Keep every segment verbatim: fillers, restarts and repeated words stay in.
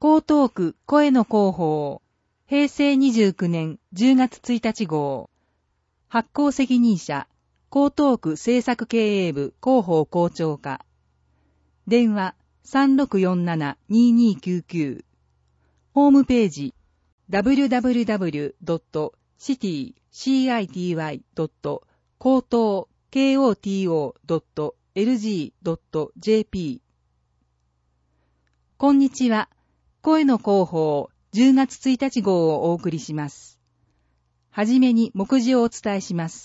江東区声の広報、平成にじゅうきゅうねんじゅうがつついたち号、発行責任者、江東区政策経営部広報校長課、電話 さんろくよんななにーにーきゅうきゅう、ホームページ ダブリューダブリューダブリュードットシティドット高等ドットエルジードットジェーピー。 こんにちは。声の広報じゅうがつついたち号をお送りします。はじめに目次をお伝えします。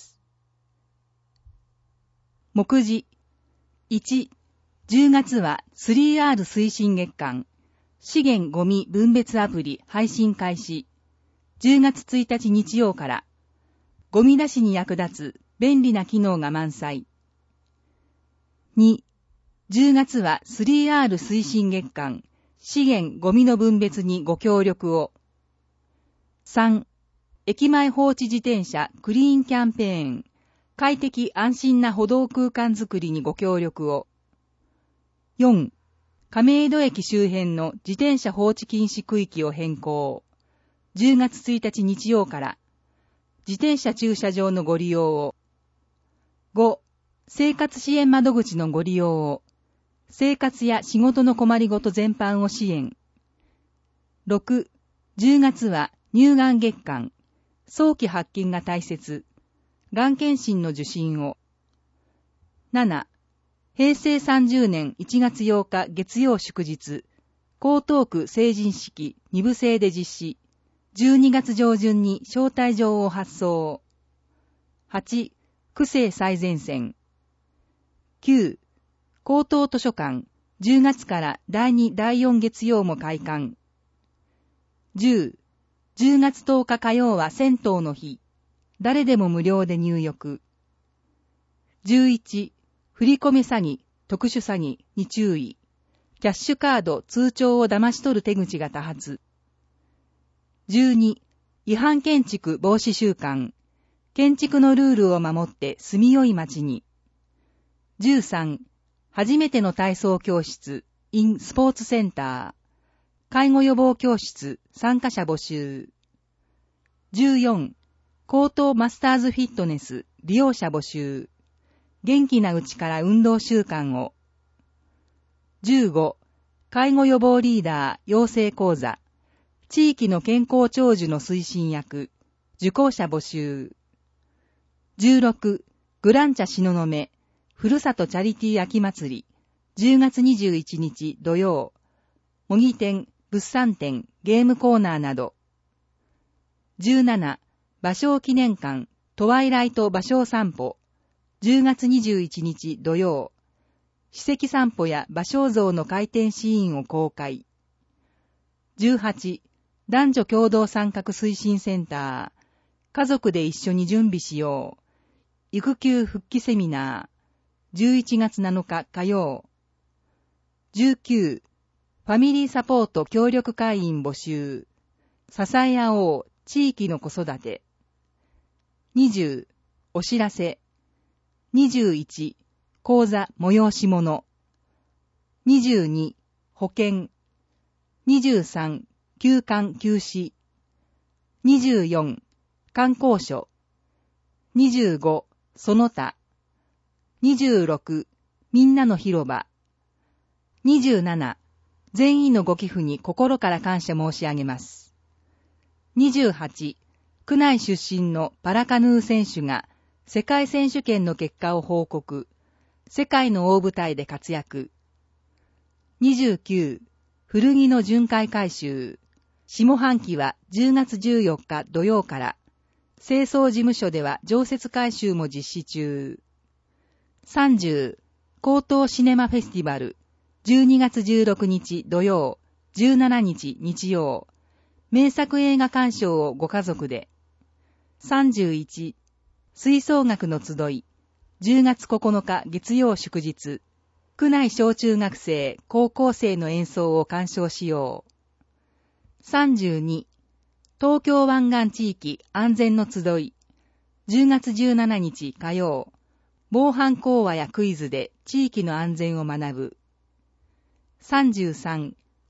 目次いち、じゅうがつは スリーアール 推進月間、資源ゴミ分別アプリ配信開始。じゅうがつついたち日曜から、ゴミ出しに役立つ便利な機能が満載。に、じゅうがつは スリーアール 推進月間、資源ゴミの分別にご協力を。さん、駅前放置自転車クリーンキャンペーン、快適安心な歩道空間づくりにご協力を。よん、亀戸駅周辺の自転車放置禁止区域を変更。じゅうがつついたち日曜から、自転車駐車場のご利用を。ご、生活支援窓口のご利用を。生活や仕事の困りごと全般を支援。ろく、じゅうがつは乳がん月間、早期発見が大切、がん検診の受診を。なな、へいせいさんじゅうねんいちがつようか月曜祝日、江東区成人式に部制で実施。じゅうにがつ上旬に招待状を発送。はち、区政最前線。きゅう、高等図書館、じゅうがつからだいに、だいよん月曜も開館。じゅう、じゅうがつとおか火曜は銭湯の日。誰でも無料で入浴。じゅういち、振り込め詐欺、特殊詐欺に注意。キャッシュカード通帳を騙し取る手口が多発。じゅうに、違反建築防止週間。建築のルールを守って住みよい街に。じゅうさん、初めての体操教室 in スポーツセンター。介護予防教室参加者募集。じゅうよん、高等マスターズフィットネス利用者募集。元気なうちから運動習慣を。じゅうご、介護予防リーダー養成講座。地域の健康長寿の推進役、受講者募集。じゅうろく、グランチャ東雲、ふるさとチャリティー秋祭り、じゅうがつにじゅういちにち土曜、模擬店、物産展、ゲームコーナーなど。じゅうなな、芭蕉記念館、トワイライト芭蕉散歩、じゅうがつにじゅういちにち土曜、史跡散歩や芭蕉像の回転シーンを公開。じゅうはち、男女共同参画推進センター、家族で一緒に準備しよう、育休復帰セミナー、じゅういちがつなのか火曜。じゅうきゅう、ファミリーサポート協力会員募集、支え合おう地域の子育て。にじゅう、お知らせ。にじゅういち、講座催し物。にじゅうに、保険。にじゅうさん、休館休止。にじゅうよん、観光所。にじゅうご、その他。にじゅうろく、みんなの広場。にじゅうなな、全員のご寄付に心から感謝申し上げます。にじゅうはち、区内出身のパラカヌー選手が世界選手権の結果を報告。世界の大舞台で活躍。にじゅうきゅう、古着の巡回回収。下半期はじゅうがつじゅうよっか土曜から、清掃事務所では常設回収も実施中。さんじゅう、高等シネマフェスティバル、じゅうにがつじゅうろくにち土曜、じゅうしちにち日曜、名作映画鑑賞をご家族で。さんじゅういち、吹奏楽の集い、じゅうがつここのか月曜祝日、区内小中学生、高校生の演奏を鑑賞しよう。さんじゅうに、東京湾岸地域安全の集い、じゅうがつじゅうしちにち火曜、防犯講話やクイズで地域の安全を学ぶ。さんじゅうさん、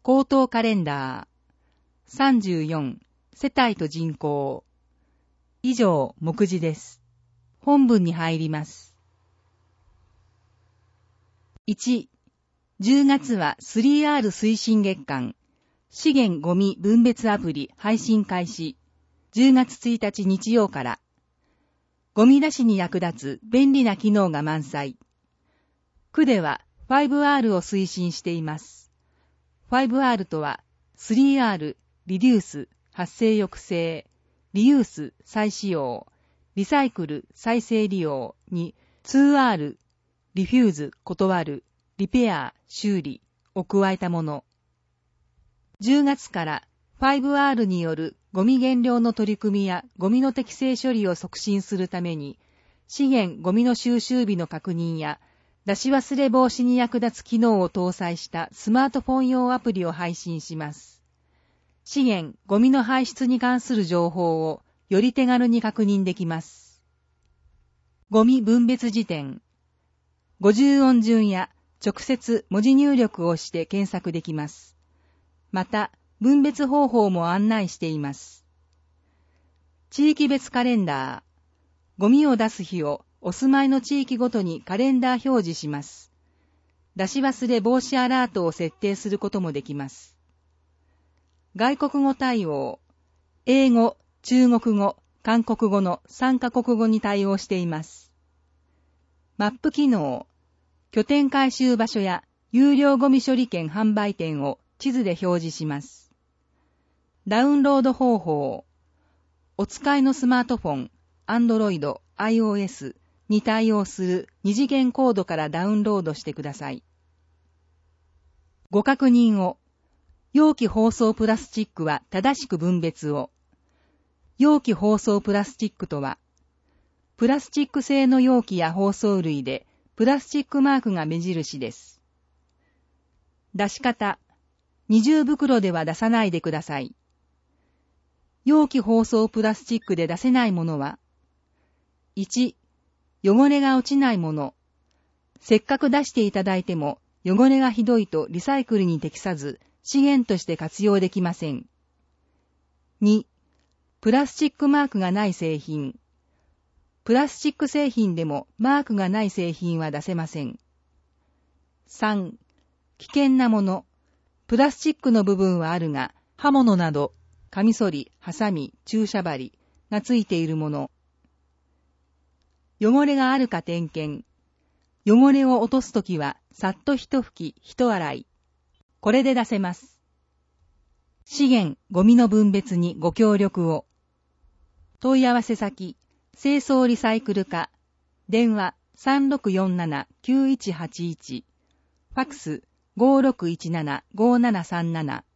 口頭カレンダー。さんじゅうよん、世帯と人口。以上、目次です。本文に入ります。いち、じゅうがつは スリーアール 推進月間、資源ゴミ分別アプリ配信開始。じゅうがつついたち日曜から。ゴミ出しに役立つ便利な機能が満載。区では ファイブアール を推進しています。ファイブアール とは スリーアール、リデュース、発生抑制、リユース、再使用、リサイクル、再生利用に ツーアール、リフューズ、断る、リペア、修理を加えたもの。じゅうがつから ファイブアール によるゴミ減量の取り組みやゴミの適正処理を促進するために、資源ゴミの収集日の確認や出し忘れ防止に役立つ機能を搭載したスマートフォン用アプリを配信します。資源ゴミの排出に関する情報をより手軽に確認できます。ゴミ分別辞典。ごじゅう音順や直接文字入力をして検索できます。また、分別方法も案内しています。地域別カレンダー。ゴミを出す日をお住まいの地域ごとにカレンダー表示します。出し忘れ防止アラートを設定することもできます。外国語対応。英語、中国語、韓国語のさんカ国語に対応しています。マップ機能。拠点回収場所や有料ゴミ処理券販売店を地図で表示します。ダウンロード方法。お使いのスマートフォン、Android、iOS に対応する二次元コードからダウンロードしてください。ご確認を。容器包装プラスチックは正しく分別を。容器包装プラスチックとは、プラスチック製の容器や包装類でプラスチックマークが目印です。出し方。二重袋では出さないでください。容器包装プラスチックで出せないものは、いち、汚れが落ちないもの。せっかく出していただいても汚れがひどいとリサイクルに適さず、資源として活用できません。に、プラスチックマークがない製品。プラスチック製品でもマークがない製品は出せません。さん、危険なもの。プラスチックの部分はあるが、刃物など、カミソリ、ハサミ、注射針がついているもの。汚れがあるか点検。汚れを落とすときは、さっと一拭き、一洗い。これで出せます。資源、ゴミの分別にご協力を。問い合わせ先、清掃リサイクル課、電話 さんろくよんななきゅういちはちいち、ファクス ごろくいちななごーななさんなな。